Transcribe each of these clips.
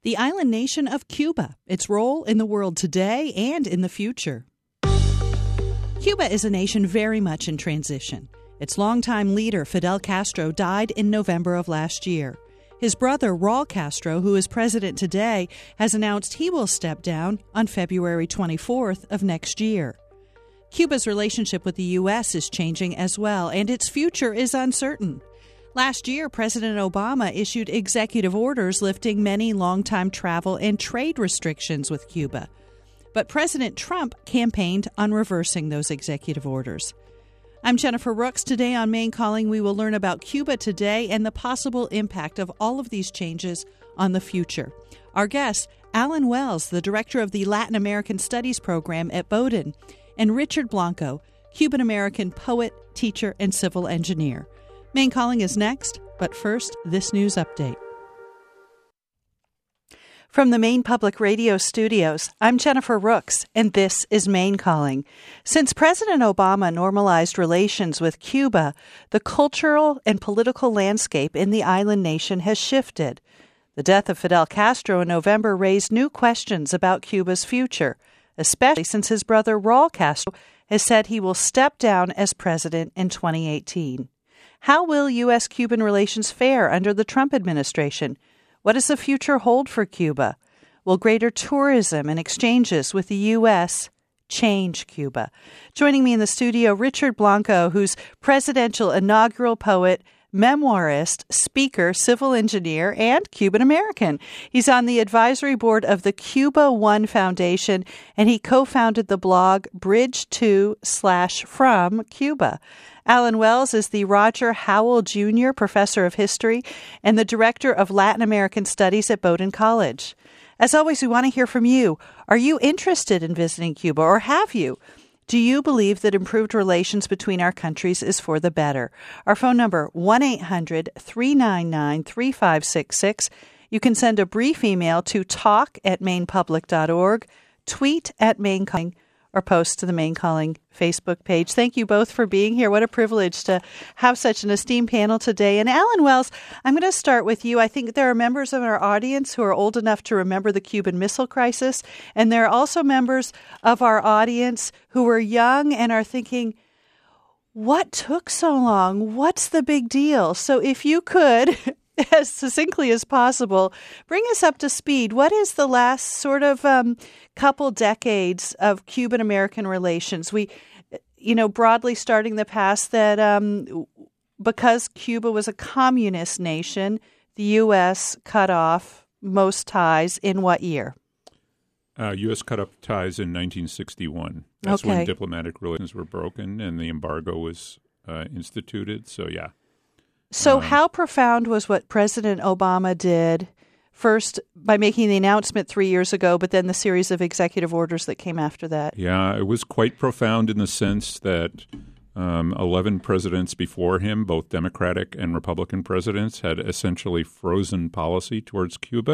The island nation of Cuba, its role in the world today and in the future. Cuba is a nation very much in transition. Its longtime leader, Fidel Castro, died in November of last year. His brother, Raul Castro, who is president today, has announced he will step down on February 24th of next year. Cuba's relationship with the U.S. is changing as well, and its future is uncertain. Last year, President Obama issued executive orders lifting many longtime travel and trade restrictions with Cuba. But President Trump campaigned on reversing those executive orders. I'm Jennifer Rooks. Today on Maine Calling, we will learn about Cuba today and the possible impact of all of these changes on the future. Our guest, Alan Wells, the director of the Latin American Studies program at Bowdoin, and Richard Blanco, Cuban-American poet, teacher, and civil engineer. Maine Calling is next, but first, this news update. From the Maine Public Radio studios, I'm Jennifer Rooks, and this is Maine Calling. Since President Obama normalized relations with Cuba, the cultural and political landscape in the island nation has shifted. The death of Fidel Castro in November raised new questions about Cuba's future, especially since his brother Raul Castro has said he will step down as president in 2018. How will U.S.-Cuban relations fare under the Trump administration? What does the future hold for Cuba? Will greater tourism and exchanges with the U.S. change Cuba? Joining me in the studio, Richard Blanco, who's presidential inaugural poet, memoirist, speaker, civil engineer, and Cuban-American. He's on the advisory board of the Cuba One Foundation, and he co-founded the blog Bridge2/From Cuba. Alan Wells is the Roger Howell Jr. Professor of History and the Director of Latin American Studies at Bowdoin College. As always, we want to hear from you. Are you interested in visiting Cuba, or have you? Do you believe that improved relations between our countries is for the better? Our phone number, 1-800-399-3566. You can send a brief email to talk@mainepublic.org, tweet at Maine Calling, or post to the Maine Calling Facebook page. Thank you both for being here. What a privilege to have such an esteemed panel today. And Alan Wells, I'm going to start with you. I think there are members of our audience who are old enough to remember the Cuban Missile Crisis, and there are also members of our audience who are young and are thinking, what took so long? What's the big deal? So if you could, as succinctly as possible, bring us up to speed. What is the last sort of couple decades of Cuban-American relations? We, broadly starting the past that because Cuba was a communist nation, the U.S. cut off most ties in what year? U.S. cut off ties in 1961. That's when diplomatic relations were broken and the embargo was instituted. So, yeah. So how profound was what President Obama did, first by making the announcement 3 years ago, but then the series of executive orders that came after that? Yeah, it was quite profound in the sense that 11 presidents before him, both Democratic and Republican presidents, had essentially frozen policy towards Cuba.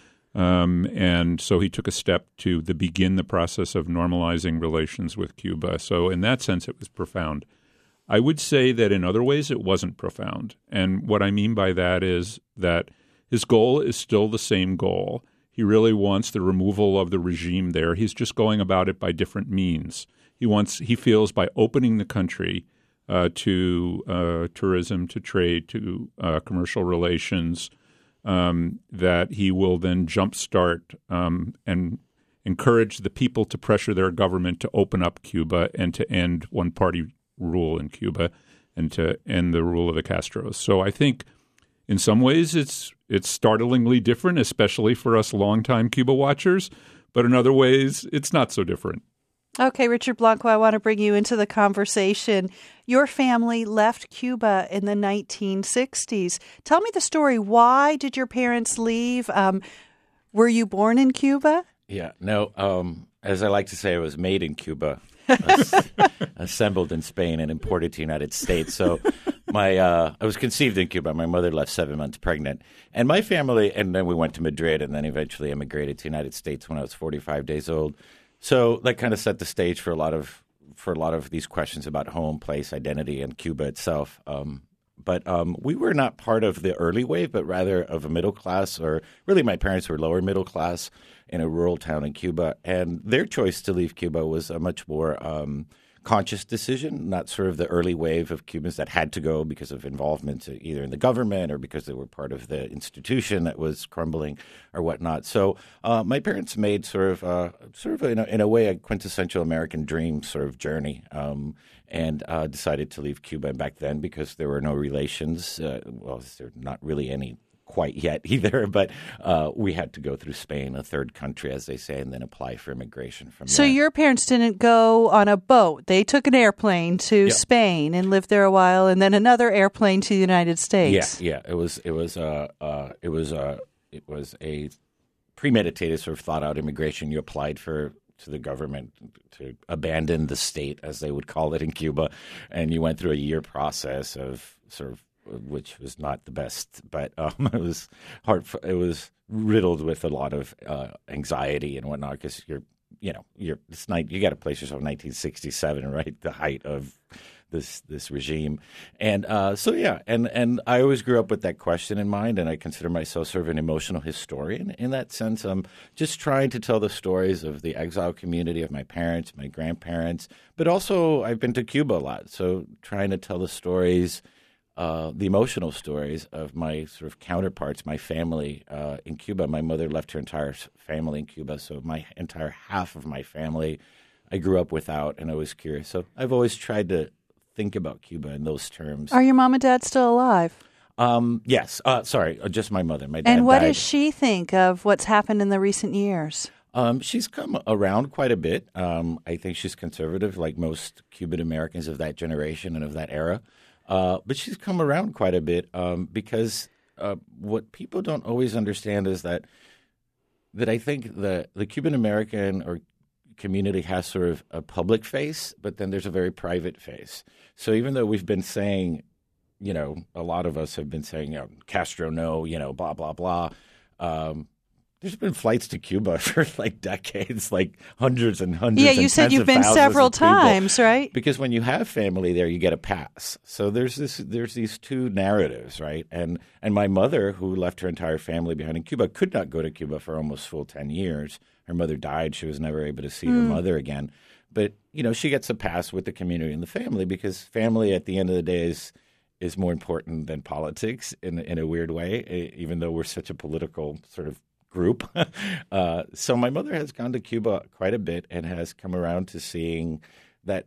And so he took a step to begin the process of normalizing relations with Cuba. So in that sense, it was profound. I would say that in other ways it wasn't profound. And what I mean by that is that his goal is still the same goal. He really wants the removal of the regime there. He's just going about it by different means. He feels by opening the country to tourism, to trade, to commercial relations, that he will then jumpstart and encourage the people to pressure their government to open up Cuba and to end one-party rule in Cuba and to end the rule of the Castros. So I think in some ways it's startlingly different, especially for us longtime Cuba watchers, but in other ways it's not so different. Okay, Richard Blanco, I want to bring you into the conversation. Your family left Cuba in the 1960s. Tell me the story. Why did your parents leave? Were you born in Cuba? Yeah, no. As I like to say, I was made in Cuba. Assembled in Spain and imported to the United States. So I was conceived in Cuba. My mother left 7 months pregnant. And my family, and then we went to Madrid and then eventually immigrated to the United States when I was 45 days old. So that kind of set the stage for a lot of these questions about home, place, identity, and Cuba itself. But we were not part of the early wave, but rather of a middle class, or really my parents were lower middle class in a rural town in Cuba. And their choice to leave Cuba was a much more conscious decision, not sort of the early wave of Cubans that had to go because of involvement either in the government or because they were part of the institution that was crumbling or whatnot. So my parents made sort of in a way a quintessential American dream sort of journey, and decided to leave Cuba back then because there were no relations. Well, there not really any quite yet either, but we had to go through Spain, a third country, as they say, and then apply for immigration from there. So your parents didn't go on a boat. They took an airplane to Spain and lived there a while, and then another airplane to the United States. Yeah. It was a premeditated, sort of thought out immigration. You applied to the government to abandon the state, as they would call it in Cuba, and you went through a year process of sort of, which was not the best, but it was hard. It was riddled with a lot of anxiety and whatnot because you got to place yourself in 1967, right, the height of this regime, and and I always grew up with that question in mind, and I consider myself sort of an emotional historian in that sense. I'm just trying to tell the stories of the exile community of my parents, my grandparents, but also I've been to Cuba a lot, so trying to tell the stories. The emotional stories of my sort of counterparts, my family in Cuba. My mother left her entire family in Cuba, so my entire half of my family I grew up without, and I was curious. So I've always tried to think about Cuba in those terms. Are your mom and dad still alive? Yes. Sorry, just my mother. My dad And what died. does she think of what's happened in the recent years? She's come around quite a bit. I think she's conservative, like most Cuban Americans of that generation and of that era. But she's come around quite a bit because what people don't always understand is that I think the Cuban American or community has sort of a public face, but then there's a very private face. So even though we've been saying, a lot of us have been saying, Castro, no, blah, blah, blah. There's been flights to Cuba for like decades, like hundreds and hundreds. Yeah, you and said tens you've of been thousands several of people. times, right? Because when you have family there, you get a pass. So there's these two narratives, right? And my mother, who left her entire family behind in Cuba, could not go to Cuba for almost full 10 years. Her mother died; she was never able to see her mother again. But she gets a pass with the community and the family because family, at the end of the day, is more important than politics in a weird way. Even though we're such a political sort of group. So my mother has gone to Cuba quite a bit and has come around to seeing that,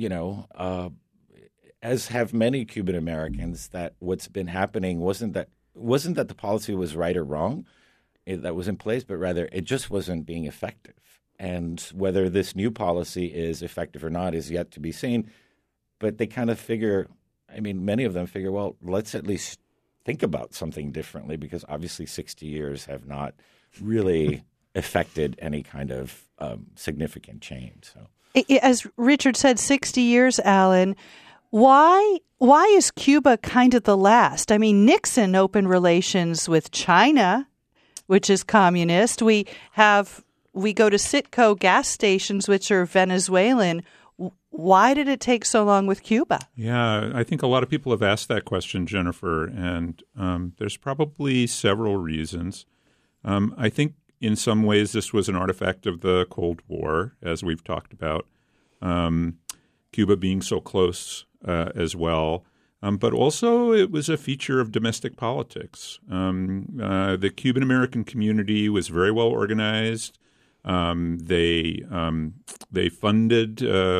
as have many Cuban Americans, that what's been happening wasn't that the policy was right or wrong that was in place, but rather it just wasn't being effective. And whether this new policy is effective or not is yet to be seen. But they kind of figure, many of them figure, well, let's at least think about something differently because obviously 60 years have not really affected any kind of significant change. So, as Richard said, 60 years, Alan. Why is Cuba kind of the last? Nixon opened relations with China, which is communist. We go to Citgo gas stations, which are Venezuelan. Why did it take so long with Cuba? Yeah, I think a lot of people have asked that question, Jennifer, and there's probably several reasons. I think in some ways this was an artifact of the Cold War, as we've talked about, Cuba being so close as well. But also it was a feature of domestic politics. The Cuban-American community was very well organized. They funded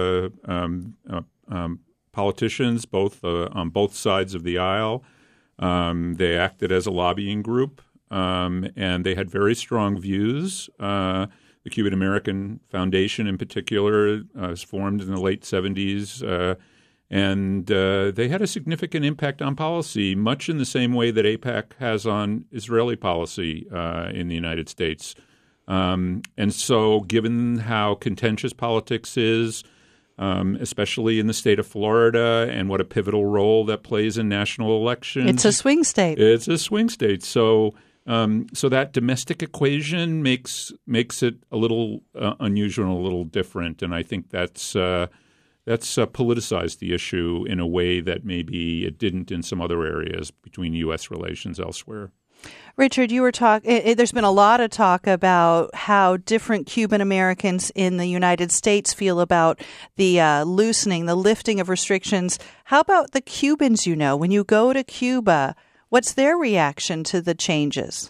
politicians on both sides of the aisle. They acted as a lobbying group, and they had very strong views. The Cuban American Foundation, in particular, was formed in the late 70s, and they had a significant impact on policy, much in the same way that AIPAC has on Israeli policy in the United States. And so given how contentious politics is, especially in the state of Florida and what a pivotal role that plays in national elections. It's a swing state. It's a swing state. So that domestic equation makes it a little unusual and a little different. And I think that's that's politicized the issue in a way that maybe it didn't in some other areas between U.S. relations elsewhere. Richard, you were there's been a lot of talk about how different Cuban Americans in the United States feel about the the lifting of restrictions. How about the Cubans, when you go to Cuba, what's their reaction to the changes?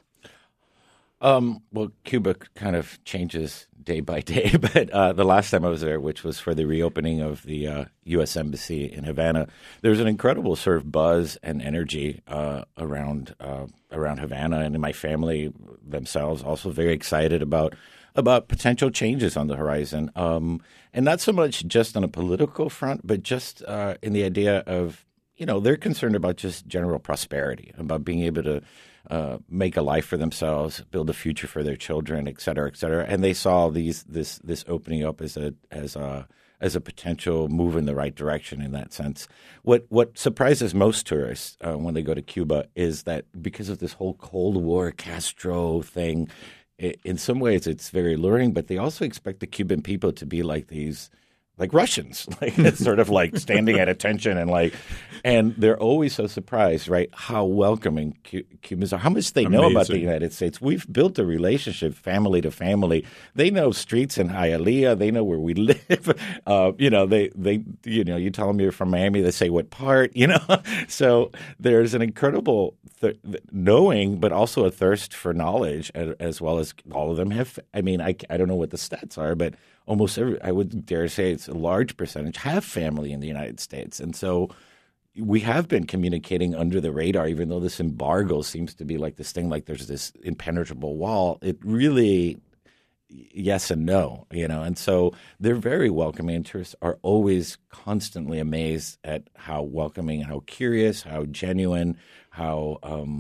Well, Cuba kind of changes day by day, but the last time I was there, which was for the reopening of the U.S. Embassy in Havana, there was an incredible sort of buzz and energy around Havana, and my family themselves also very excited about potential changes on the horizon, and not so much just on a political front, but just in the idea of they're concerned about just general prosperity, about being able to make a life for themselves, build a future for their children, et cetera, and they saw this opening up as a potential move in the right direction in that sense. What surprises most tourists when they go to Cuba is that because of this whole Cold War Castro thing, in some ways it's very alluring, but they also expect the Cuban people to be like these. Like Russians, it's sort of like standing at attention and they're always so surprised, right? How welcoming Cubans are, how much they know about the United States. We've built a relationship, family to family. They know streets in Hialeah. They know where we live. They you tell them you're from Miami, they say what part. So there's an incredible knowing, but also a thirst for knowledge, as well as all of them have. I mean, I don't know what the stats are, but almost I would dare say it's a large percentage have family in the United States. And so we have been communicating under the radar, even though this embargo seems to be like this thing, like there's this impenetrable wall. It really yes and no, and so they're very welcoming. And tourists are always constantly amazed at how welcoming, how curious, how genuine, how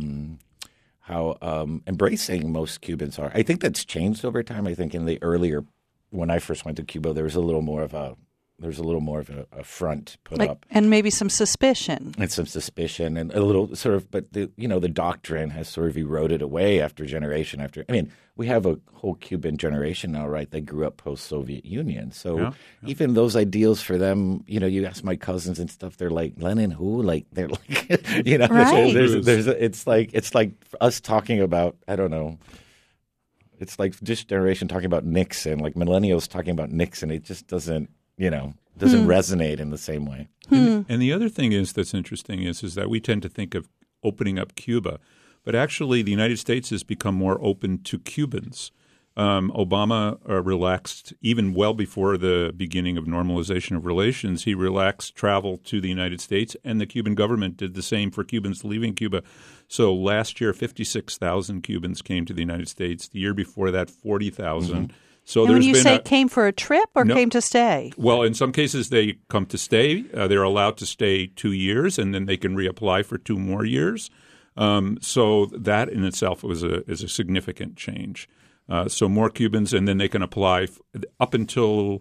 embracing most Cubans are. I think that's changed over time. I think in the earlier when I first went to Cuba, there was a little more of a front put up, and maybe some suspicion, and a little sort of. But the doctrine has sort of eroded away after generation after. I mean, we have a whole Cuban generation now, right? They grew up post-Soviet Union, so even those ideals for them, you ask my cousins and stuff, they're like Lenin, who? Like they're like, right? It's like us talking about I don't know. It's like this generation talking about Nixon, like millennials talking about Nixon. It just doesn't resonate in the same way. And the other thing that's interesting is that we tend to think of opening up Cuba, but actually the United States has become more open to Cubans. Obama relaxed even well before the beginning of normalization of relations. He relaxed travel to the United States, and the Cuban government did the same for Cubans leaving Cuba. So last year, 56,000 Cubans came to the United States. The year before that, 40,000. Mm-hmm. So and when you say came for a trip or came to stay? Well, in some cases they come to stay. They're allowed to stay 2 years, and then they can reapply for 2 more years. So that in itself is a significant change. So more Cubans, and then they can apply up until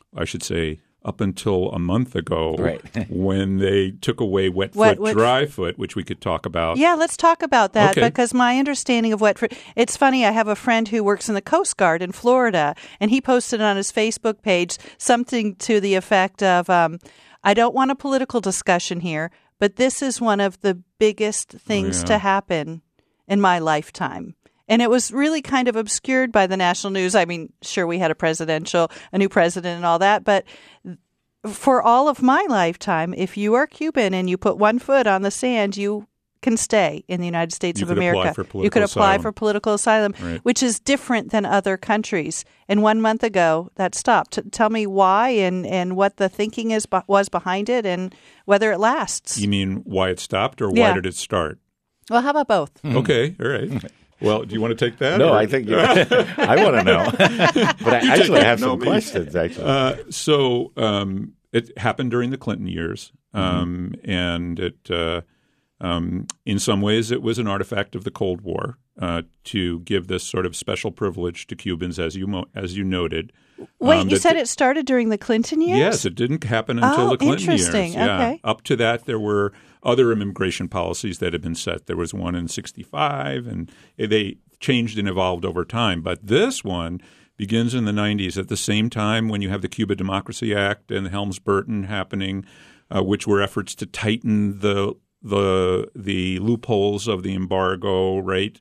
a month ago, right. When they took away wet foot, dry foot, which we could talk about. Yeah, let's talk about that because my understanding of wet foot, it's funny, I have a friend who works in the Coast Guard in Florida, and he posted on his Facebook page something to the effect of, I don't want a political discussion here, but this is one of the biggest things to happen in my lifetime. And it was really kind of obscured by the national news. I mean, sure, we had a new president and all that. But for all of my lifetime, if you are Cuban and you put one foot on the sand, you can stay in the United States of America. You could apply for political asylum, right. Which is different than other countries. And 1 month ago, that stopped. Tell me why and what the thinking was behind it and whether it lasts. You mean why it stopped or why did it start? Well, how about both? Mm-hmm. Okay, all right. Well, do you want to take that? No, I think I want to know. But I actually have some questions, actually. So it happened during the Clinton years, and it in some ways it was an artifact of the Cold War to give this sort of special privilege to Cubans, as you noted. Wait, you said it started during the Clinton years? Yes, it didn't happen until the Clinton years. Interesting. Yeah. Okay. Up to that, there were other immigration policies that had been set. There was one in 1965, and they changed and evolved over time. But this one begins in the 90s at the same time when you have the Cuba Democracy Act and the Helms-Burton happening, which were efforts to tighten the loopholes of the embargo, right?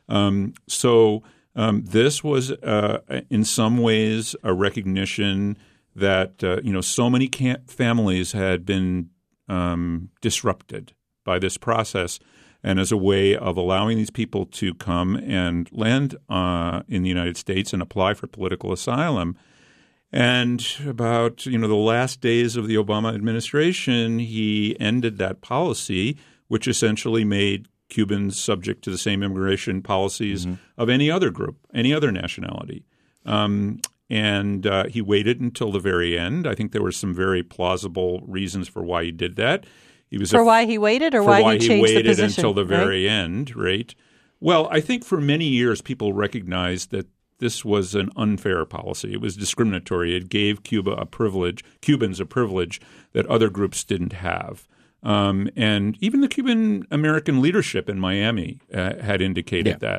This was in some ways a recognition that so many families had been disrupted by this process, and as a way of allowing these people to come and land in the United States and apply for political asylum. And about the last days of the Obama administration, he ended that policy, which essentially made Cubans subject to the same immigration policies of any other group, any other nationality. And he waited until the very end. I think there were some very plausible reasons for why he did that. Why he waited, or why he changed the position? Until the very end, right? Well, I think for many years people recognized that this was an unfair policy. It was discriminatory. It gave Cubans a privilege that other groups didn't have. And even the Cuban American leadership in Miami had indicated that.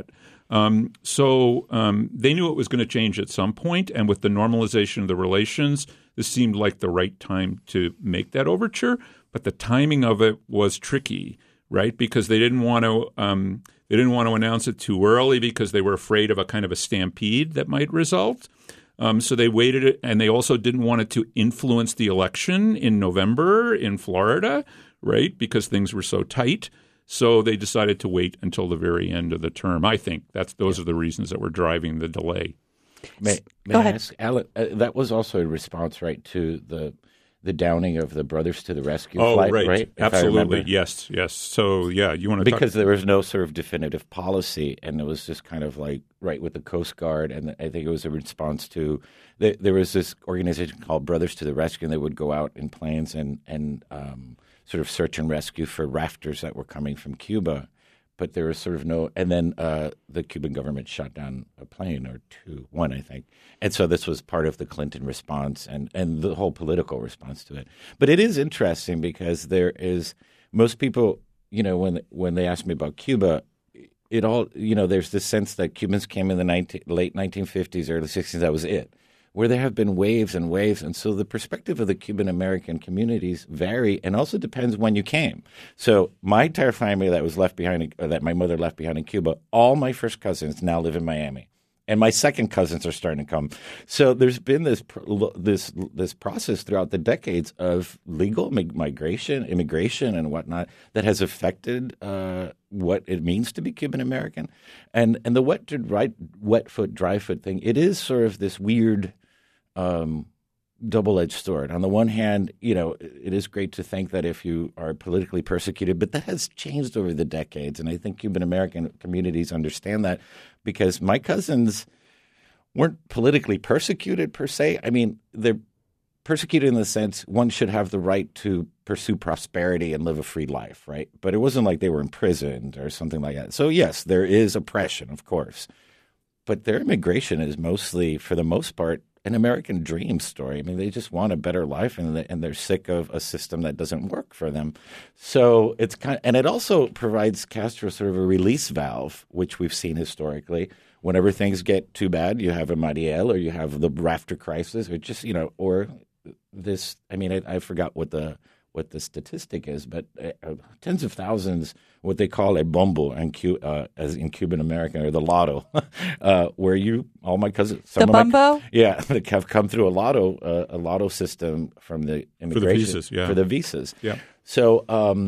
So they knew it was going to change at some point, and with the normalization of the relations, this seemed like the right time to make that overture. But the timing of it was tricky, right? Because they didn't want to announce it too early because they were afraid of a kind of a stampede that might result. So they waited, and they also didn't want it to influence the election in November in Florida, right? Because things were so tight. So they decided to wait until the very end of the term. I think those are the reasons that were driving the delay. May I ask, Alan, that was also a response, right, to the downing of the Brothers to the Rescue flight, right? Absolutely, yes. So, yeah, you want to because there was no sort of definitive policy, and it was just kind of like right with the Coast Guard, and I think it was a response to there was this organization called Brothers to the Rescue, and they would go out in planes and sort of search and rescue for rafters that were coming from Cuba. But there was sort of no – and then the Cuban government shot down a plane or one, I think. And so this was part of the Clinton response and the whole political response to it. But it is interesting because there is – most people, when they ask me about Cuba, it all – there's this sense that Cubans came in the late 1950s, early 60s, that was it. Where there have been waves and waves. And so the perspective of the Cuban-American communities vary and also depends when you came. So my entire family that was left behind, or that my mother left behind in Cuba, all my first cousins now live in Miami. And my second cousins are starting to come. So there's been this process throughout the decades of legal immigration and whatnot that has affected what it means to be Cuban-American. And the wet foot, dry foot thing, it is sort of this weird double-edged sword. On the one hand, it is great to think that if you are politically persecuted, but that has changed over the decades. And I think Cuban-American communities understand that because my cousins weren't politically persecuted per se. I mean, they're persecuted in the sense one should have the right to pursue prosperity and live a free life, right? But it wasn't like they were imprisoned or something like that. So, yes, there is oppression, of course. But their immigration is mostly, for the most part, an American dream story. I mean, they just want a better life, and they're sick of a system that doesn't work for them. So it's and it also provides Castro sort of a release valve, which we've seen historically. Whenever things get too bad, you have a Mariel, or you have the rafter crisis, or just or this. I mean, I forgot what the statistic is, but tens of thousands, what they call a bombo as in Cuban American, or the lotto, where all my cousins, the bumbo, they have come through a lotto system from the immigration for the visas, visas. Yeah. So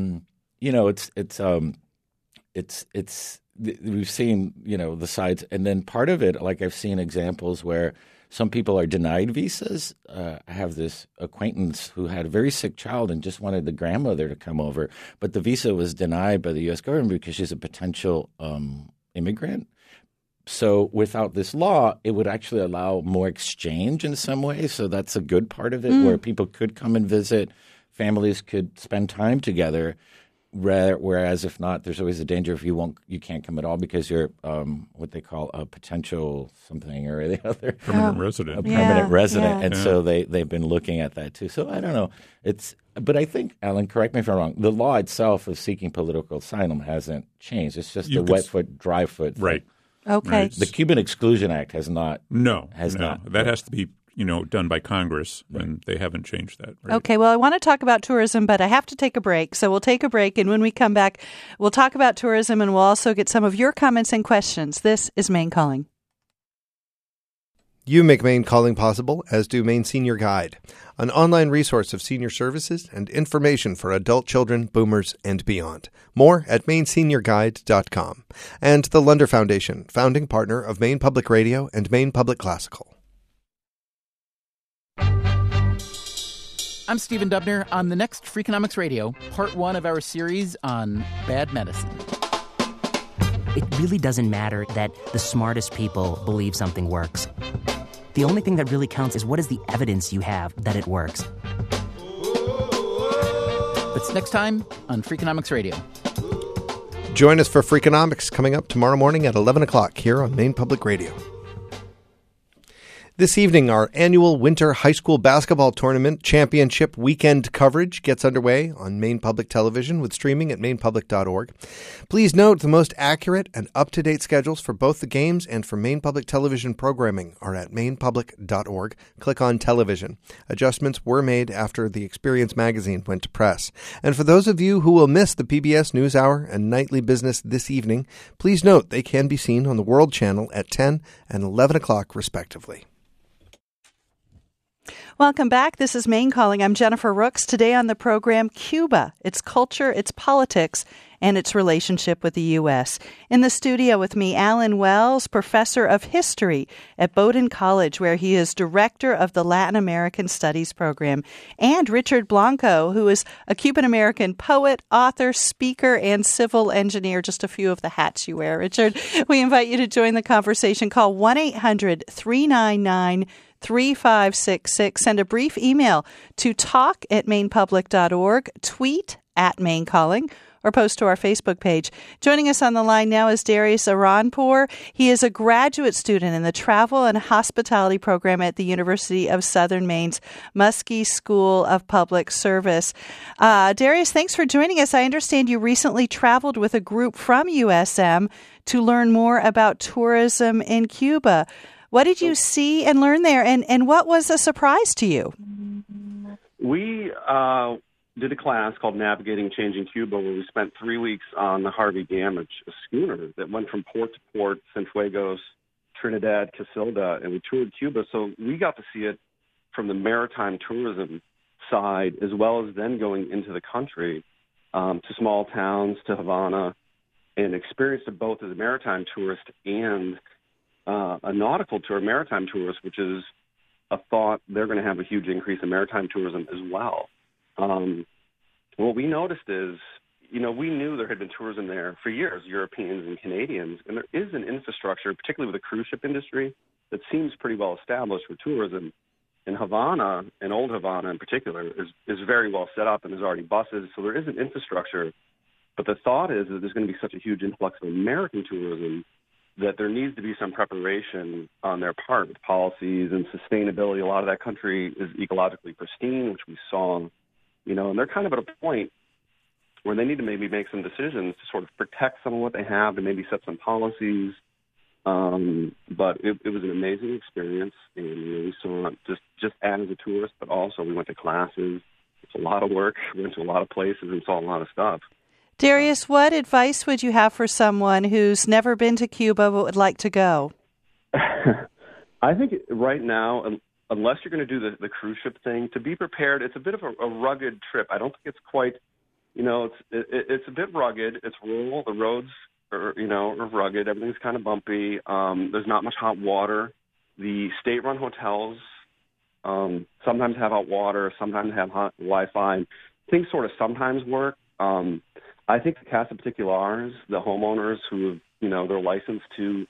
it's we've seen the sides, and then part of it, like I've seen examples where some people are denied visas. I have this acquaintance who had a very sick child and just wanted the grandmother to come over, but the visa was denied by the U.S. government because she's a potential immigrant. So without this law, it would actually allow more exchange in some ways. So that's a good part of it, where people could come and visit, families could spend time together. Whereas if not, there's always a danger if you can't come at all because you're what they call a potential something or the other permanent resident. A permanent resident, and so they've been looking at that too. So I don't know. But I think, Alan, correct me if I'm wrong. The law itself of seeking political asylum hasn't changed. It's just the wet foot, dry foot thing. Right. Okay. Right? The Cuban Exclusion Act has not. No. not. That has to be done by Congress, and they haven't changed that. Right? Okay, well, I want to talk about tourism, but I have to take a break. So we'll take a break, and when we come back, we'll talk about tourism, and we'll also get some of your comments and questions. This is Maine Calling. You make Maine Calling possible, as do Maine Senior Guide, an online resource of senior services and information for adult children, boomers, and beyond. More at mainseniorguide.com. And the Lunder Foundation, founding partner of Maine Public Radio and Maine Public Classical. I'm Stephen Dubner on the next Freakonomics Radio, part 1 of our series on bad medicine. It really doesn't matter that the smartest people believe something works. The only thing that really counts is what is the evidence you have that it works. That's next time on Freakonomics Radio. Join us for Freakonomics coming up tomorrow morning at 11 o'clock here on Maine Public Radio. This evening, our annual Winter High School Basketball Tournament Championship weekend coverage gets underway on Maine Public Television with streaming at mainepublic.org. Please note the most accurate and up-to-date schedules for both the games and for Maine Public Television programming are at mainepublic.org. Click on Television. Adjustments were made after the Experience magazine went to press. And for those of you who will miss the PBS NewsHour and Nightly Business this evening, please note they can be seen on the World Channel at 10 and 11 o'clock, respectively. Welcome back. This is Maine Calling. I'm Jennifer Rooks. Today on the program, Cuba, its culture, its politics, and its relationship with the U.S. In the studio with me, Alan Wells, professor of history at Bowdoin College, where he is director of the Latin American Studies program, and Richard Blanco, who is a Cuban-American poet, author, speaker, and civil engineer, just a few of the hats you wear. Richard, we invite you to join the conversation. Call 1-800-399-3566. Send a brief email to talk@mainepublic.org, tweet @MaineCalling, or post to our Facebook page. Joining us on the line now is Darius Aranpour. He is a graduate student in the Travel and Hospitality program at the University of Southern Maine's Muskie School of Public Service. Darius, thanks for joining us. I understand you recently traveled with a group from USM to learn more about tourism in Cuba. What did you see and learn there, and what was a surprise to you? We did a class called Navigating Changing Cuba, where we spent 3 weeks on the Harvey Damage, a schooner that went from port to port, Cienfuegos, Trinidad, Casilda, and we toured Cuba. So we got to see it from the maritime tourism side, as well as then going into the country to small towns, to Havana, and experienced it both as a maritime tourist and a nautical tour, maritime tourist, which is a thought they're going to have a huge increase in maritime tourism as well. What we noticed is, we knew there had been tourism there for years, Europeans and Canadians, and there is an infrastructure, particularly with the cruise ship industry, that seems pretty well established for tourism. And Havana, and Old Havana in particular, is very well set up, and there's already buses, so there is an infrastructure. But the thought is that there's going to be such a huge influx of American tourism that there needs to be some preparation on their part with policies and sustainability. A lot of that country is ecologically pristine, which we saw, and they're kind of at a point where they need to maybe make some decisions to sort of protect some of what they have and maybe set some policies. But it was an amazing experience, and we saw just as a tourist, but also we went to classes. It's a lot of work. We went to a lot of places and saw a lot of stuff. Darius, what advice would you have for someone who's never been to Cuba but would like to go? I think right now, unless you're going to do the cruise ship thing, to be prepared. It's a bit of a rugged trip. I don't think it's quite, it's a bit rugged. It's rural. The roads are rugged. Everything's kind of bumpy. There's not much hot water. The state-run hotels sometimes have hot water, sometimes have hot Wi-Fi. Things sort of sometimes work. I think the Casa Particulars, the homeowners who, they're licensed to,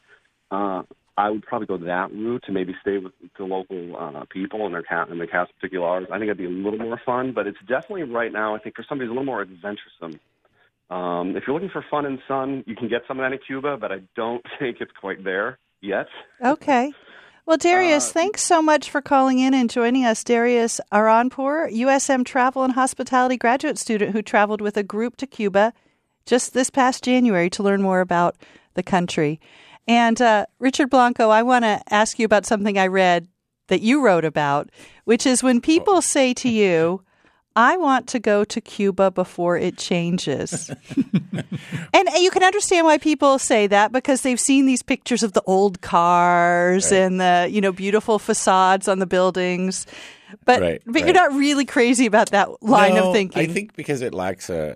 I would probably go that route to maybe stay with the local people and the Casa Particulars. I think it'd be a little more fun, but it's definitely right now, I think, for somebody who's a little more adventuresome. If you're looking for fun and sun, you can get some of that in Cuba, but I don't think it's quite there yet. Okay. Well, Darius, thanks so much for calling in and joining us. Darius Aranpour, USM Travel and Hospitality graduate student who traveled with a group to Cuba just this past January to learn more about the country. And Richard Blanco, I want to ask you about something I read that you wrote about, which is when people say to you, I want to go to Cuba before it changes. And you can understand why people say that because they've seen these pictures of the old cars and the, beautiful facades on the buildings. But you're not really crazy about that line of thinking. I think because it lacks a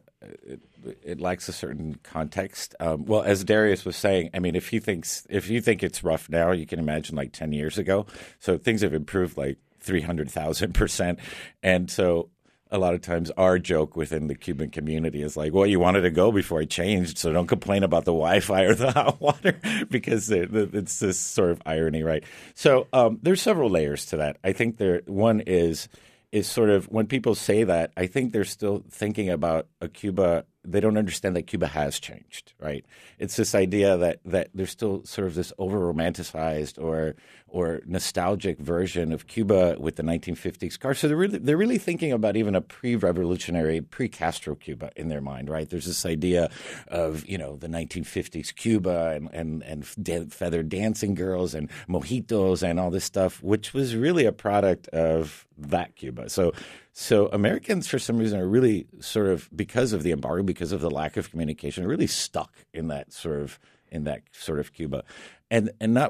certain context. Well, as Darius was saying, I mean, if you think it's rough now, you can imagine like 10 years ago. So things have improved like 300,000%. And so a lot of times our joke within the Cuban community is like, well, you wanted to go before it changed, so don't complain about the Wi-Fi or the hot water because it's this sort of irony, right? So there's several layers to that. I think one is sort of when people say that, I think they're still thinking about a Cuba. They don't understand that Cuba has changed, right? It's this idea that there's still sort of this over-romanticized or nostalgic version of Cuba with the 1950s cars. So they're really thinking about even a pre-revolutionary, pre-Castro Cuba in their mind, right? There's this idea of the 1950s Cuba and feathered dancing girls and mojitos and all this stuff, which was really a product of that Cuba. So Americans, for some reason, are really sort of, because of the embargo, because of the lack of communication, are really stuck in that sort of Cuba, and not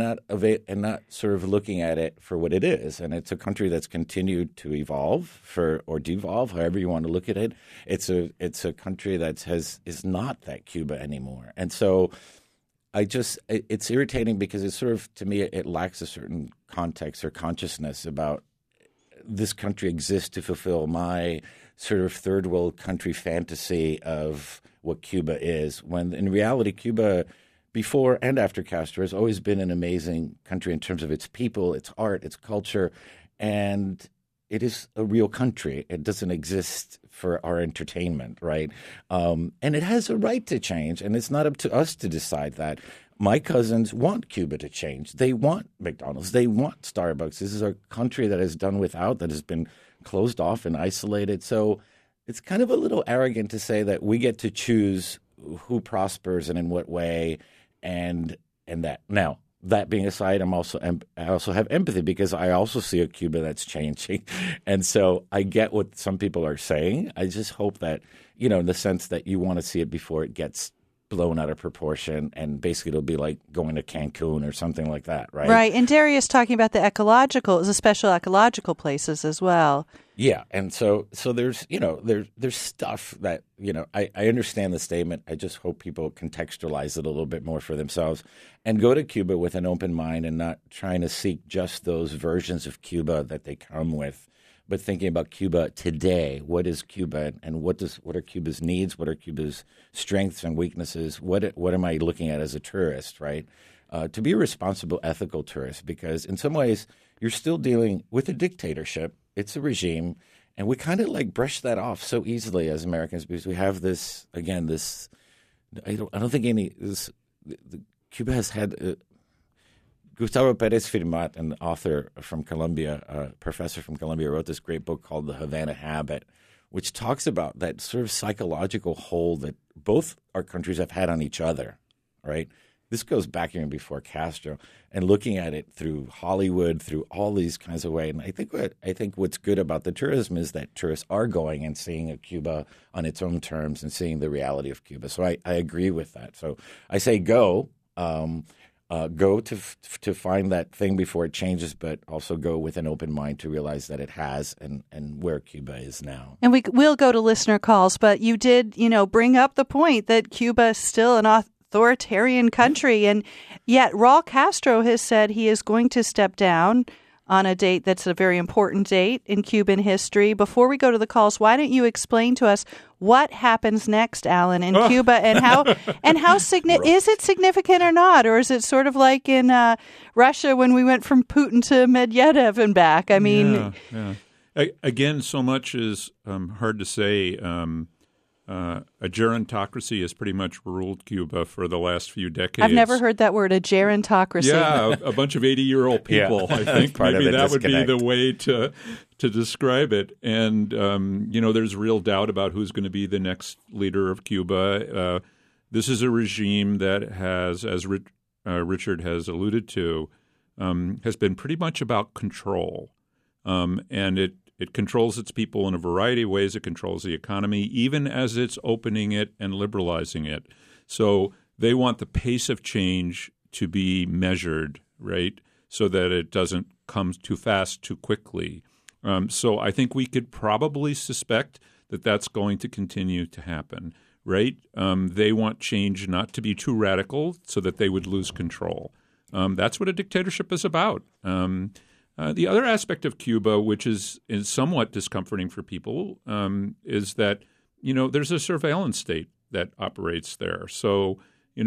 sort of looking at it for what it is. And it's a country that's continued to evolve or devolve, however you want to look at it. It's a country that is not that Cuba anymore, and so it's irritating because it's sort of, to me, it lacks a certain context or consciousness about this country exists to fulfill my sort of third world country fantasy of what Cuba is, when in reality Cuba, before and after Castro, has always been an amazing country in terms of its people, its art, its culture, and it is a real country. It doesn't exist for our entertainment, right? And it has a right to change, and it's not up to us to decide that. My cousins want Cuba to change. They want McDonald's. They want Starbucks. This is a country that has done without, that has been closed off and isolated. So it's kind of a little arrogant to say that we get to choose who prospers and in what way, and that. Now, that being aside, I also have empathy because I also see a Cuba that's changing. And so I get what some people are saying. I just hope that, in the sense that you want to see it before it gets blown out of proportion, and basically it'll be like going to Cancun or something like that, right? Right. And Darius talking about the special ecological places as well. Yeah. And so there's, there's stuff that, I understand the statement. I just hope people contextualize it a little bit more for themselves and go to Cuba with an open mind and not trying to seek just those versions of Cuba that they come with, but thinking about Cuba today. What is Cuba, and what are Cuba's needs? What are Cuba's strengths and weaknesses? What am I looking at as a tourist, right? To be a responsible, ethical tourist, because in some ways you're still dealing with a dictatorship. It's a regime, and we kind of like brush that off so easily as Americans because we have this, again, I don't think Cuba has had. Gustavo Pérez Firmat, an author from Columbia, a professor from Columbia, wrote this great book called The Havana Habit, which talks about that sort of psychological hold that both our countries have had on each other, right? This goes back even before Castro, and looking at it through Hollywood, through all these kinds of ways. And I think what's good about the tourism is that tourists are going and seeing a Cuba on its own terms and seeing the reality of Cuba. So I agree with that. So I say go. Go to find that thing before it changes, but also go with an open mind to realize that it has and where Cuba is now. And we will go to listener calls, but you did, bring up the point that Cuba is still an authoritarian country, and yet Raul Castro has said he is going to step down on a date that's a very important date in Cuban history. Before we go to the calls, why don't you explain to us what happens next, Alan, in Cuba, and how is it significant or not, or is it sort of like in Russia when we went from Putin to Medvedev and back? I mean, again, so much is hard to say. A gerontocracy has pretty much ruled Cuba for the last few decades. I've never heard that word, a gerontocracy. Yeah, a bunch of 80-year-old people. I think maybe that would be the way to describe it. And, there's real doubt about who's going to be the next leader of Cuba. This is a regime that has, as Richard has alluded to has been pretty much about control. And it controls its people in a variety of ways. It controls the economy, even as it's opening it and liberalizing it. So they want the pace of change to be measured, right, so that it doesn't come too fast, too quickly. So I think we could probably suspect that that's going to continue to happen, right? They want change not to be too radical so that they would lose control. That's what a dictatorship is about. The other aspect of Cuba, which is somewhat discomforting for people, is that, there's a surveillance state that operates there. So,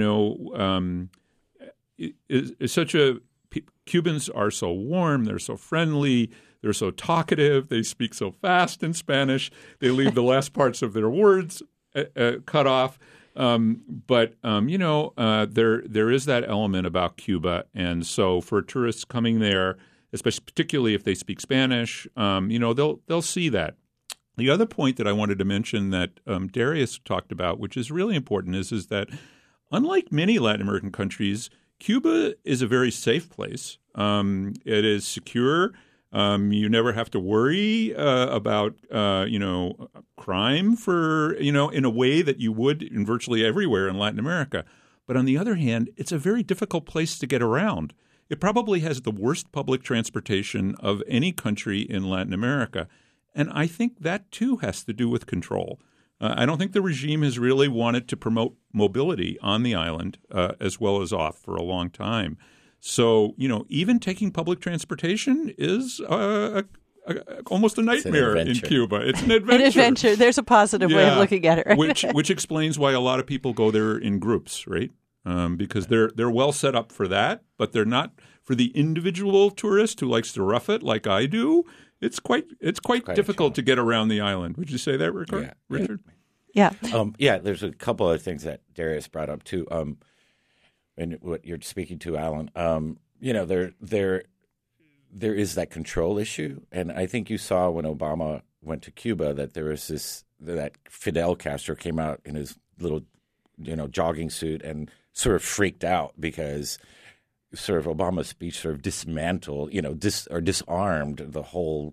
it's such Cubans are so warm, they're so friendly, they're so talkative, they speak so fast in Spanish, they leave the last parts of their words cut off. But there is that element about Cuba. And so for tourists coming there, especially particularly if they speak Spanish, they'll see that. The other point that I wanted to mention that Darius talked about, which is really important, is that unlike many Latin American countries, Cuba is a very safe place. It is secure. You never have to worry about crime in a way that you would in virtually everywhere in Latin America. But on the other hand, it's a very difficult place to get around. It probably has the worst public transportation of any country in Latin America. And I think that, too, has to do with control. I don't think the regime has really wanted to promote mobility on the island as well as off for a long time. So, even taking public transportation is almost a nightmare in Cuba. It's an adventure. An adventure. There's a positive way of looking at it, right? Which explains why a lot of people go there in groups, right? Because they're well set up for that, but they're not for the individual tourist who likes to rough it like I do. It's quite difficult to get around the island. Would you say that, Richard? Yeah. There's a couple of things that Darius brought up too. And what you're speaking to, Alan, there is that control issue, and I think you saw when Obama went to Cuba that there was that Fidel Castro came out in his little, jogging suit and sort of freaked out because sort of Obama's speech sort of dismantled, disarmed the whole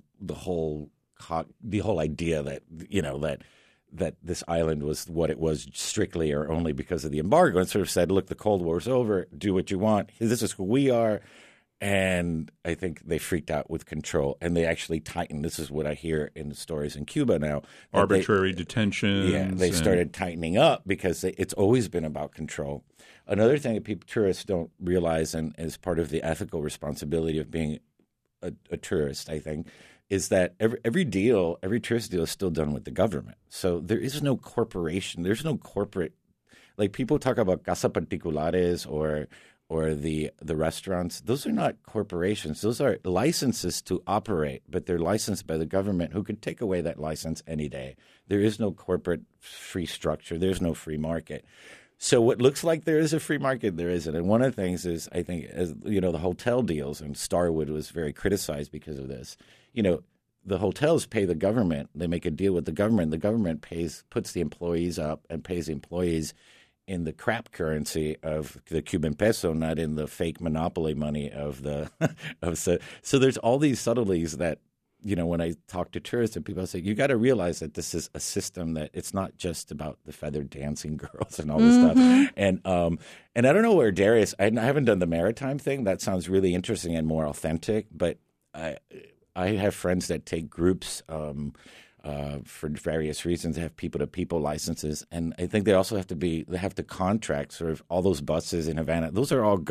idea that this island was what it was strictly or only because of the embargo, and sort of said, look, the Cold War's over. Do what you want. This is who we are. And I think they freaked out with control, and they actually tightened. This is what I hear in the stories in Cuba now. Arbitrary detentions. Yeah, they started tightening up because it's always been about control. Another thing that tourists don't realize, and is part of the ethical responsibility of being a tourist, I think, is that every tourist deal is still done with the government. So there is no corporation. There's no corporate – like people talk about casa particulares or the restaurants. Those are not corporations. Those are licenses to operate, but they're licensed by the government who could take away that license any day. There is no corporate free structure. There's no free market. So what looks like there is a free market, there isn't. And one of the things is, I think, the hotel deals, and Starwood was very criticized because of this. The hotels pay the government. They make a deal with the government. The government puts the employees up and pays the employees in the crap currency of the Cuban peso, not in the fake monopoly money of the so there's all these subtleties that, when I talk to tourists and people say, you got to realize that this is a system that it's not just about the feathered dancing girls and all this stuff. And I don't know where Darius, I haven't done the maritime thing. That sounds really interesting and more authentic, but I have friends that take groups for various reasons. They have people-to-people licenses, and I think they also have to contract sort of all those buses in Havana. Those are all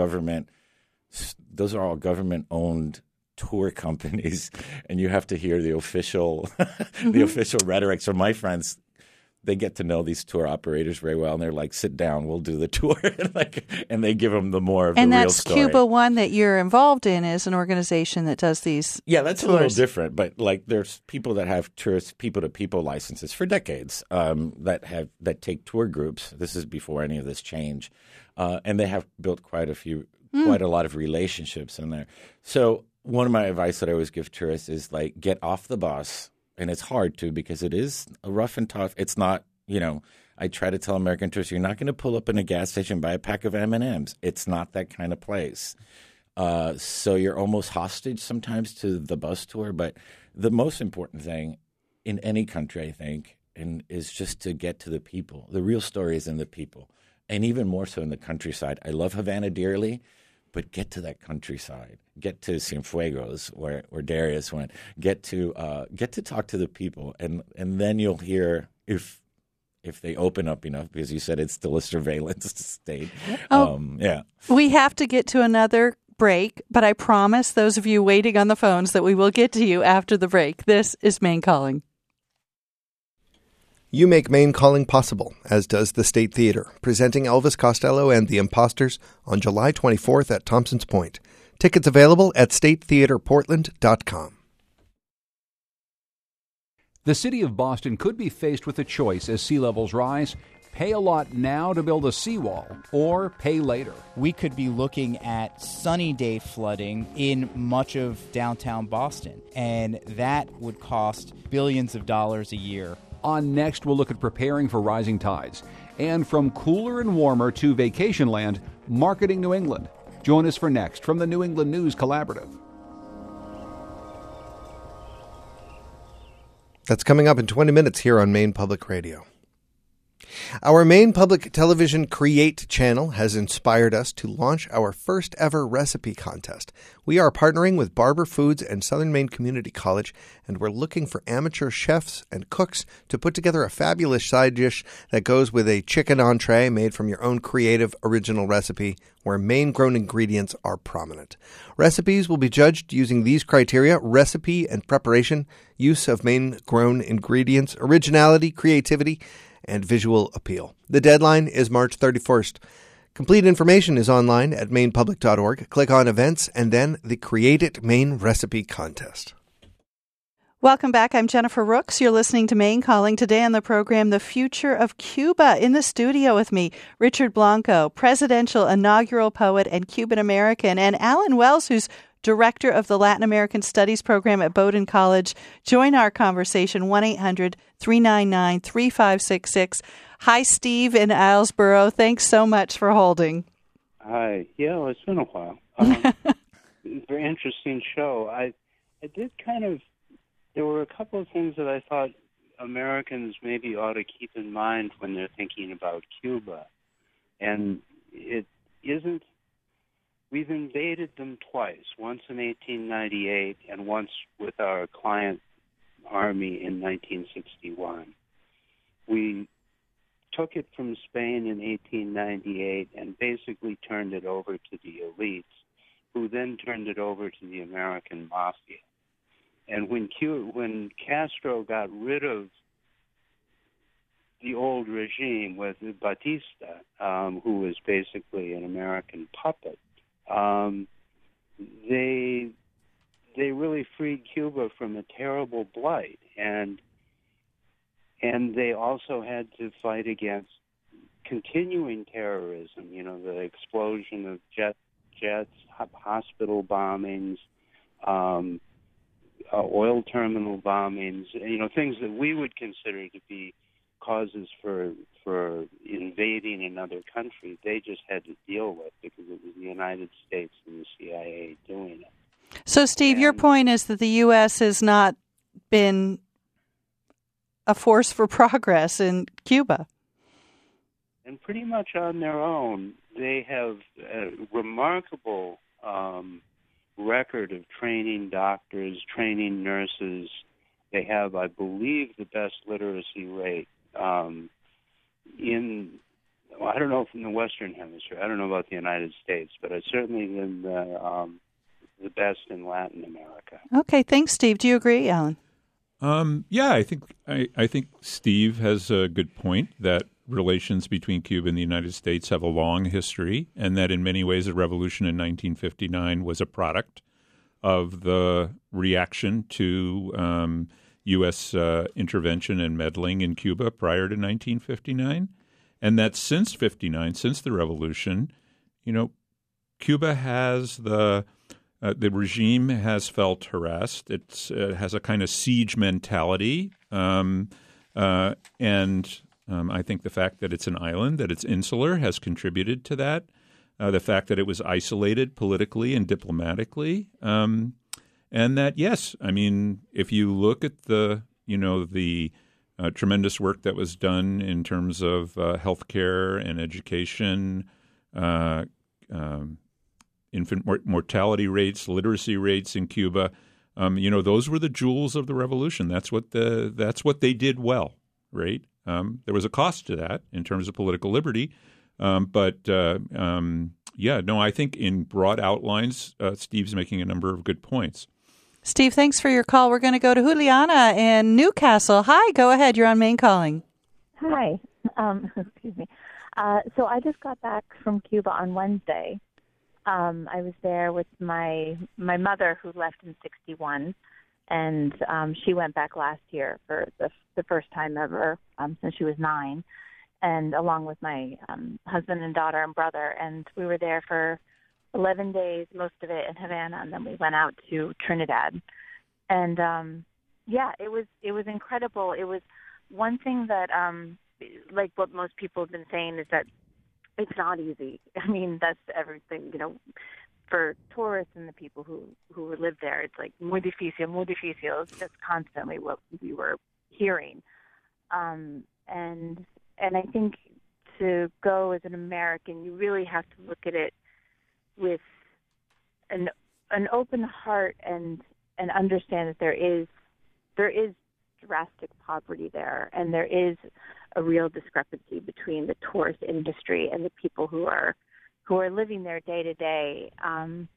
government-owned tour companies, and you have to hear the official rhetoric. So my friends, they get to know these tour operators very well, and they're like, "Sit down, we'll do the tour," and they give them the more of the real story. And that's Cuba One that you're involved in is an organization that does these. Yeah, that's tours. A little different, but there's people that have tourist people-to-people licenses for decades that take tour groups. This is before any of this change, and they have built quite a lot of relationships in there. So one of my advice that I always give tourists is get off the bus. And it's hard to because it is rough and tough. It's not, I try to tell American tourists, you're not going to pull up in a gas station and buy a pack of M&Ms. It's not that kind of place. So you're almost hostage sometimes to the bus tour. But the most important thing in any country, I think, is just to get to the people. The real story is in the people, and even more so in the countryside. I love Havana dearly, but get to that countryside. Get to Cienfuegos, where Darius went. Get to talk to the people, and then you'll hear if they open up enough, because you said it's still a surveillance state. Yeah. We have to get to another break, but I promise those of you waiting on the phones that we will get to you after the break. This is Maine Calling. You make Maine Calling possible, as does the State Theater, presenting Elvis Costello and the Imposters on July 24th at Thompson's Point. Tickets available at statetheaterportland.com. The city of Boston could be faced with a choice as sea levels rise. Pay a lot now to build a seawall, or pay later. We could be looking at sunny day flooding in much of downtown Boston, and that would cost billions of dollars a year. On Next, we'll look at preparing for rising tides. And from cooler and warmer to vacation land, marketing New England. Join us for Next from the New England News Collaborative. That's coming up in 20 minutes here on Maine Public Radio. Our Maine Public Television Create channel has inspired us to launch our first ever recipe contest. We are partnering with Barber Foods and Southern Maine Community College, and we're looking for amateur chefs and cooks to put together a fabulous side dish that goes with a chicken entree made from your own creative original recipe where Maine-grown ingredients are prominent. Recipes will be judged using these criteria: recipe and preparation, use of Maine-grown ingredients, originality, creativity, and visual appeal. The deadline is March 31st. Complete information is online at mainepublic.org. Click on Events and then the Create It Maine Recipe Contest. Welcome back. I'm Jennifer Rooks. You're listening to Maine Calling. Today on the program, The Future of Cuba. In the studio with me, Richard Blanco, presidential inaugural poet and Cuban American, and Alan Wells, who's director of the Latin American Studies program at Bowdoin College. Join our conversation, 1-800-399-3566. Hi, Steve in Islesboro. Thanks so much for holding. Hi. Yeah, well, it's been a while. Very interesting show. I did there were a couple of things that I thought Americans maybe ought to keep in mind when they're thinking about Cuba. And it isn't. We've invaded them twice, once in 1898 and once with our client army in 1961. We took it from Spain in 1898 and basically turned it over to the elites, who then turned it over to the American mafia. And when Castro got rid of the old regime with Batista, who was basically an American puppet, they really freed Cuba from a terrible blight, and they also had to fight against continuing terrorism. You know, the explosion of jets, hospital bombings, oil terminal bombings. You know, things that we would consider to be causes for invading another country. They just had to deal with because it was the United States and the CIA doing it. So, Steve, your point is that the U.S. has not been a force for progress in Cuba. And pretty much on their own, they have a remarkable record of training doctors, training nurses. They have, I believe, the best literacy rate I don't know if in the Western Hemisphere. I don't know about the United States, but it's certainly in the best in Latin America. Okay, thanks, Steve. Do you agree, Alan? Yeah, I think Steve has a good point that relations between Cuba and the United States have a long history, and that in many ways the revolution in 1959 was a product of the reaction to U.S. intervention and meddling in Cuba prior to 1959, and that since '59, since the revolution, Cuba has the regime has felt harassed. It has a kind of siege mentality, and I think the fact that it's an island, that it's insular, has contributed to that. The fact that it was isolated politically and diplomatically, and that, yes, I mean, if you look at the tremendous work that was done in terms of healthcare and education, infant mortality rates, literacy rates in Cuba, those were the jewels of the revolution. That's what they did well, right? There was a cost to that in terms of political liberty. I think in broad outlines, Steve's making a number of good points. Steve, thanks for your call. We're going to go to Juliana in Newcastle. Hi, go ahead. You're on Main Calling. Hi. Excuse me. So I just got back from Cuba on Wednesday. I was there with my mother, who left in '61, and she went back last year for the first time ever since she was 9, and along with my husband and daughter and brother. And we were there for 11 days, most of it in Havana, and then we went out to Trinidad. And it was incredible. It was one thing that, like what most people have been saying, is that it's not easy. I mean, that's everything, for tourists and the people who live there. It's like muy difícil. It's just constantly what we were hearing. And I think to go as an American, you really have to look at it with an open heart and understand that there is drastic poverty there, and there is a real discrepancy between the tourist industry and the people who are living there day to day. I'm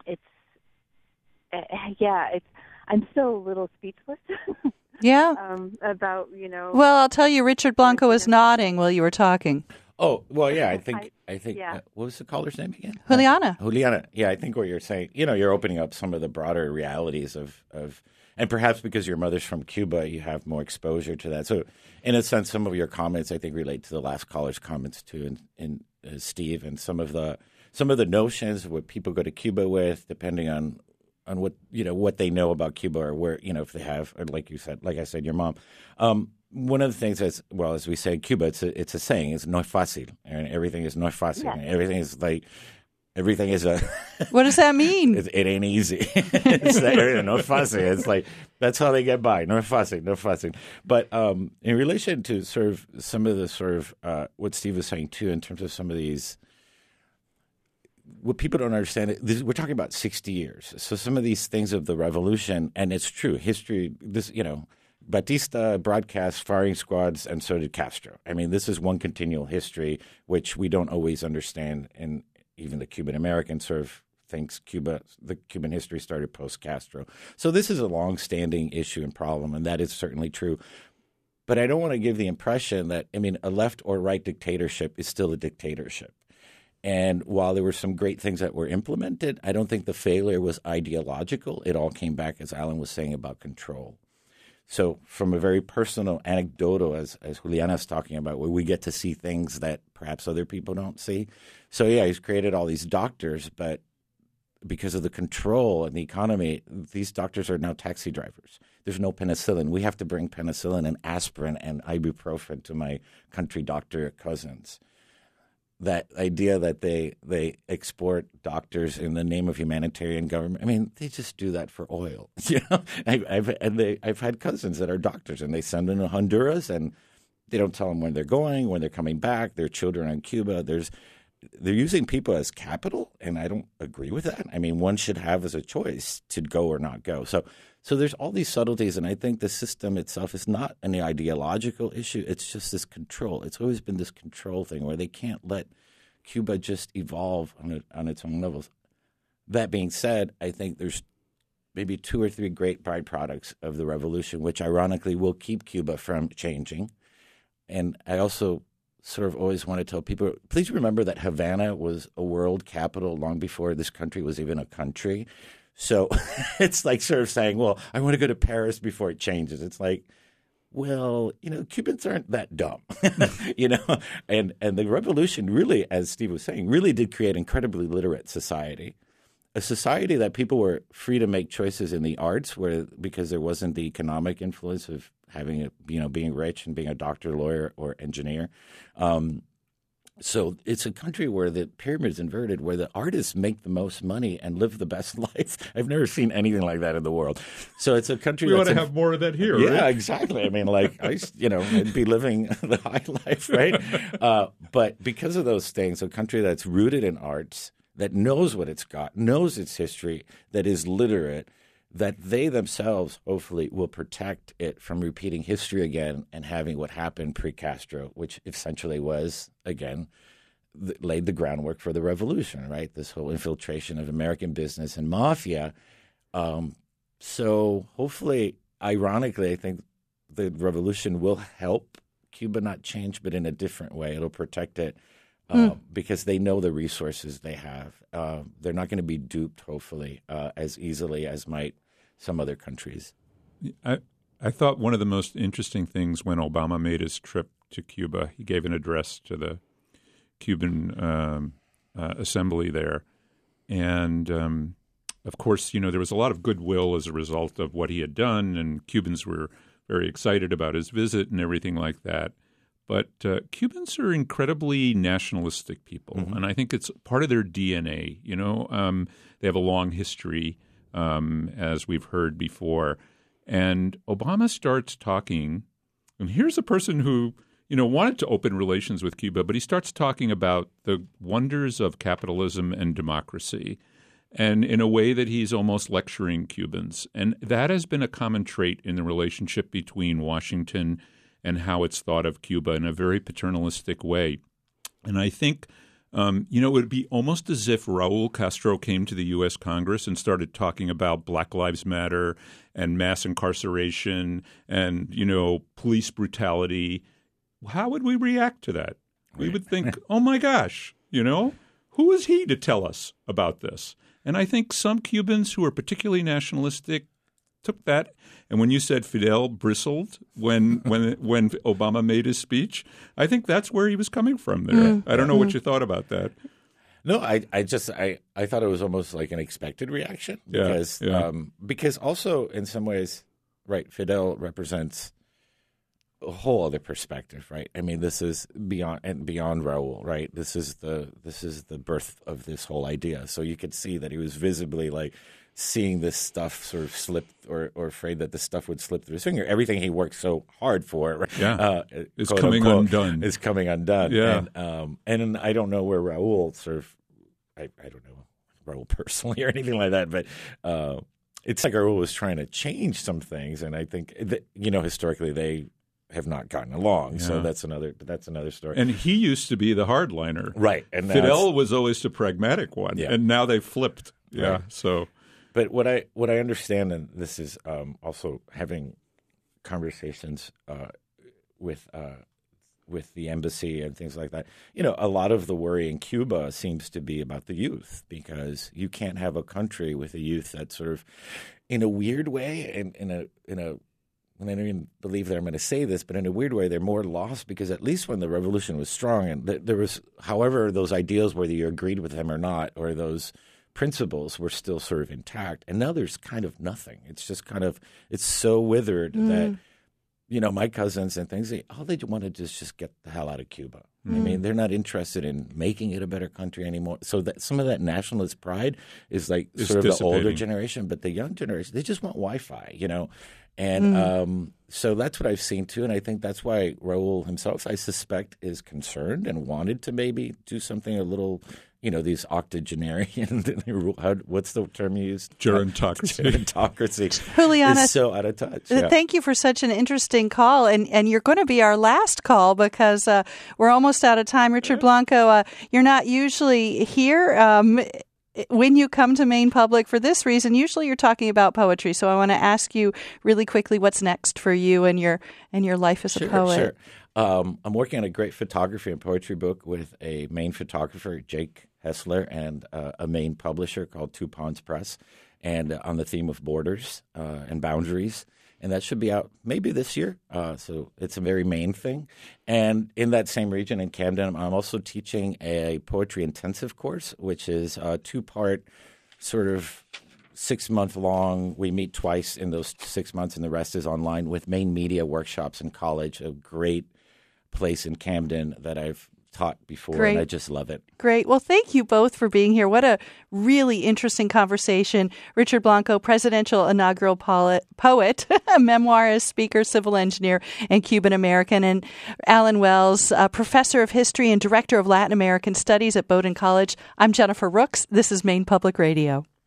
still a little speechless. Yeah. About Well, I'll tell you, Richard Blanco was nodding while you were talking. Oh, well, yeah, I think. What was the caller's name again? Juliana. Juliana. Yeah, I think what you're saying, you're opening up some of the broader realities of, and perhaps because your mother's from Cuba, you have more exposure to that. So, in a sense, some of your comments, I think, relate to the last caller's comments too, and Steve, and some of the notions of what people go to Cuba with, depending on what what they know about Cuba, or where if they have, or like I said, your mom. One of the things, as we say in Cuba, it's a saying. It's no fácil, and everything is no fácil. Yeah. And everything is a. What does that mean? It ain't easy. It's no fácil. It's like that's how they get by. No fácil. But in relation to sort of some of the what Steve was saying too, in terms of some of these. What people don't understand, we're talking about 60 years. So some of these things of the revolution, and it's true, history, Batista broadcast firing squads, and so did Castro. I mean, this is one continual history, which we don't always understand, and even the Cuban American sort of thinks the Cuban history started post-Castro. So this is a long-standing issue and problem, and that is certainly true. But I don't want to give the impression that, a left or right dictatorship is still a dictatorship. And while there were some great things that were implemented, I don't think the failure was ideological. It all came back, as Alan was saying, about control. So from a very personal anecdotal, as Juliana's talking about, where we get to see things that perhaps other people don't see. So, yeah, he's created all these doctors, but because of the control and the economy, these doctors are now taxi drivers. There's no penicillin. We have to bring penicillin and aspirin and ibuprofen to my country doctor cousins. That idea that they export doctors in the name of humanitarian government. They just do that for oil. I've had cousins that are doctors, and they send them to Honduras, and they don't tell them when they're going, when they're coming back. Their children in Cuba. They're using people as capital, and I don't agree with that. One should have as a choice to go or not go. So there's all these subtleties, and I think the system itself is not an ideological issue. It's just this control. It's always been this control thing where they can't let Cuba just evolve on its own levels. That being said, I think there's maybe 2 or 3 great byproducts of the revolution, which ironically will keep Cuba from changing. And I also sort of always want to tell people, please remember that Havana was a world capital long before this country was even a country. So it's like sort of saying, well, I want to go to Paris before it changes. It's like, well, Cubans aren't that dumb, and the revolution really, as Steve was saying, really did create an incredibly literate society, a society that people were free to make choices in the arts because there wasn't the economic influence of having being rich and being a doctor, lawyer, or engineer. So it's a country where the pyramid's inverted, where the artists make the most money and live the best life. I've never seen anything like that in the world. So it's a country we want to have more of that here. Yeah, right? exactly. I mean, I'd be living the high life, right? But because of those things, a country that's rooted in arts, that knows what it's got, knows its history, that is literate, that they themselves hopefully will protect it from repeating history again and having what happened pre-Castro, which essentially was, again, laid the groundwork for the revolution, right? This whole infiltration of American business and mafia. So hopefully, ironically, I think the revolution will help Cuba not change, but in a different way. It'll protect it because they know the resources they have. They're not going to be duped, hopefully, as easily as might some other countries. I thought one of the most interesting things when Obama made his trip to Cuba, he gave an address to the Cuban assembly there. And, of course, there was a lot of goodwill as a result of what he had done, and Cubans were very excited about his visit and everything like that. But Cubans are incredibly nationalistic people, and I think it's part of their DNA. They have a long history, as we've heard before. And Obama starts talking, and here's a person who, wanted to open relations with Cuba, but he starts talking about the wonders of capitalism and democracy, and in a way that he's almost lecturing Cubans. And that has been a common trait in the relationship between Washington and how it's thought of Cuba in a very paternalistic way. And I think, it would be almost as if Raul Castro came to the U.S. Congress and started talking about Black Lives Matter and mass incarceration and, police brutality. How would we react to that? We would think, oh, my gosh, who is he to tell us about this? And I think some Cubans who are particularly nationalistic took that, and when you said Fidel bristled when Obama made his speech, I think that's where he was coming from there. I don't know what you thought about that. No, I thought it was almost like an expected reaction because also in some ways, right, Fidel represents a whole other perspective, right? I mean, this is beyond Raul, right? This is the birth of this whole idea. So you could see that he was visibly like seeing this stuff sort of slip or afraid that this stuff would slip through his finger. Everything he worked so hard for is coming undone. Is coming undone. Yeah. And I don't know where Raul sort of I don't know Raul personally or anything like that, but it's like Raul was trying to change some things, and I think that, historically they have not gotten along. Yeah. So that's another story. And he used to be the hardliner. Right. And Fidel was always the pragmatic one. Yeah. And now they've flipped. Yeah. Right. So but what I understand, and this is also having conversations with the embassy and things like that. A lot of the worry in Cuba seems to be about the youth, because you can't have a country with a youth that sort of, in a weird way, and in a and I don't even believe that I'm going to say this, but in a weird way, they're more lost because at least when the revolution was strong and there was, however, those ideals, whether you agreed with them or not, or those principles were still sort of intact. And now there's kind of nothing. It's just kind of, it's so withered that, my cousins and things, all they want to do is just get the hell out of Cuba. I mean, they're not interested in making it a better country anymore. So that some of that nationalist pride is like sort of the older generation, but the young generation, they just want Wi-Fi, And so that's what I've seen too, and I think that's why Raul himself, I suspect, is concerned and wanted to maybe do something a little, these octogenarian. What's the term you used? Gerontocracy. Gerontocracy. Juliana, is so out of touch. Thank you for such an interesting call, and you're going to be our last call because we're almost out of time. Richard Blanco, you're not usually here. When you come to Maine Public for this reason, usually you're talking about poetry. So I want to ask you really quickly, what's next for you and your life as a poet? Sure. I'm working on a great photography and poetry book with a Maine photographer, Jake Hessler, and a Maine publisher called Two Ponds Press, and on the theme of borders and boundaries. And that should be out maybe this year. So it's a very Maine thing. And in that same region in Camden, I'm also teaching a poetry intensive course, which is a 2-part sort of 6-month long. We meet twice in those 6 months, and the rest is online with Maine Media Workshops in college, a great place in Camden that I've taught before, Great. and I just love it. Great. Well, thank you both for being here. What a really interesting conversation. Richard Blanco, presidential inaugural poet, a memoirist, speaker, civil engineer, and Cuban American, and Alan Wells, professor of history and director of Latin American studies at Bowdoin College. I'm Jennifer Rooks. This is Maine Public Radio.